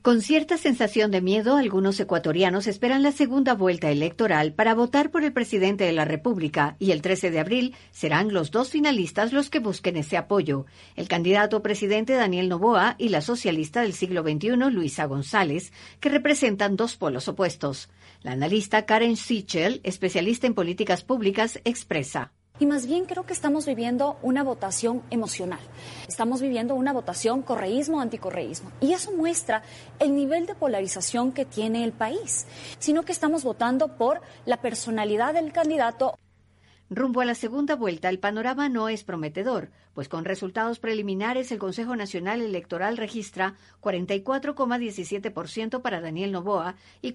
Con cierta sensación de miedo, algunos ecuatorianos esperan la segunda vuelta electoral para votar por el presidente de la República y el 13 de abril serán los dos finalistas los que busquen ese apoyo, el candidato presidente Daniel Noboa y la socialista del siglo XXI Luisa González, que representan dos polos opuestos. La analista Karen Sichel, especialista en políticas públicas, expresa: Y más bien creo que estamos viviendo una votación emocional. Estamos viviendo una votación correísmo-anticorreísmo. Y eso muestra el nivel de polarización que tiene el país. Sino que estamos votando por la personalidad del candidato. Rumbo a la segunda vuelta, el panorama no es prometedor, pues con resultados preliminares el Consejo Nacional Electoral registra 44,17% para Daniel Noboa y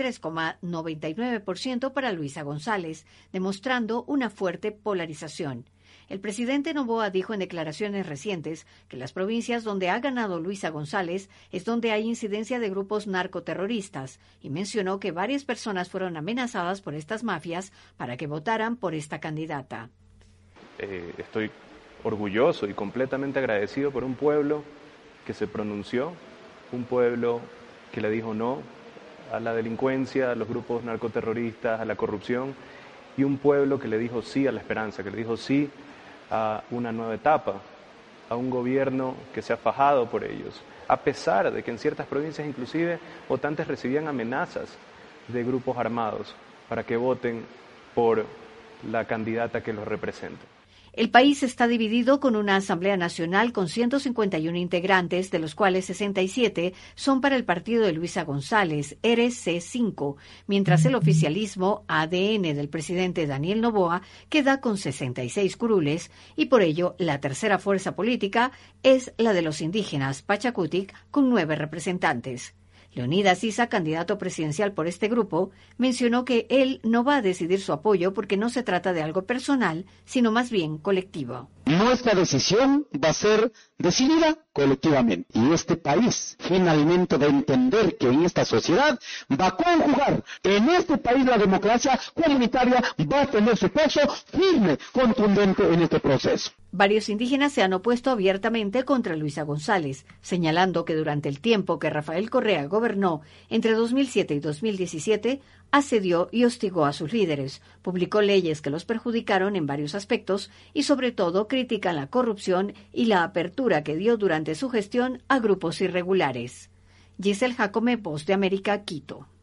43,99% para Luisa González, demostrando una fuerte polarización. El presidente Noboa dijo en declaraciones recientes que las provincias donde ha ganado Luisa González es donde hay incidencia de grupos narcoterroristas y mencionó que varias personas fueron amenazadas por estas mafias para que votaran por esta candidata. Estoy orgulloso y completamente agradecido por un pueblo que se pronunció, un pueblo que le dijo no a la delincuencia, a los grupos narcoterroristas, a la corrupción, y un pueblo que le dijo sí a la esperanza, que le dijo sí a una nueva etapa, a un gobierno que se ha fajado por ellos, a pesar de que en ciertas provincias inclusive votantes recibían amenazas de grupos armados para que voten por la candidata que los represente. El país está dividido con una Asamblea Nacional con 151 integrantes, de los cuales 67 son para el partido de Luisa González, RC5, mientras el oficialismo ADN del presidente Daniel Noboa queda con 66 curules y por ello la tercera fuerza política es la de los indígenas Pachacutic con 9 representantes. Leonidas Issa, candidato presidencial por este grupo, mencionó que él no va a decidir su apoyo porque no se trata de algo personal, sino más bien colectivo. Nuestra decisión va a ser decidida colectivamente. Y este país finalmente va a entender que en esta sociedad va a conjugar. En este país la democracia comunitaria va a tener su peso firme, contundente en este proceso. Varios indígenas se han opuesto abiertamente contra Luisa González, señalando que durante el tiempo que Rafael Correa gobernó entre 2007 y 2017, asedió y hostigó a sus líderes, publicó leyes que los perjudicaron en varios aspectos y sobre todo critican la corrupción y la apertura que dio durante su gestión a grupos irregulares. Giselle Jacome, Voz de América, Quito.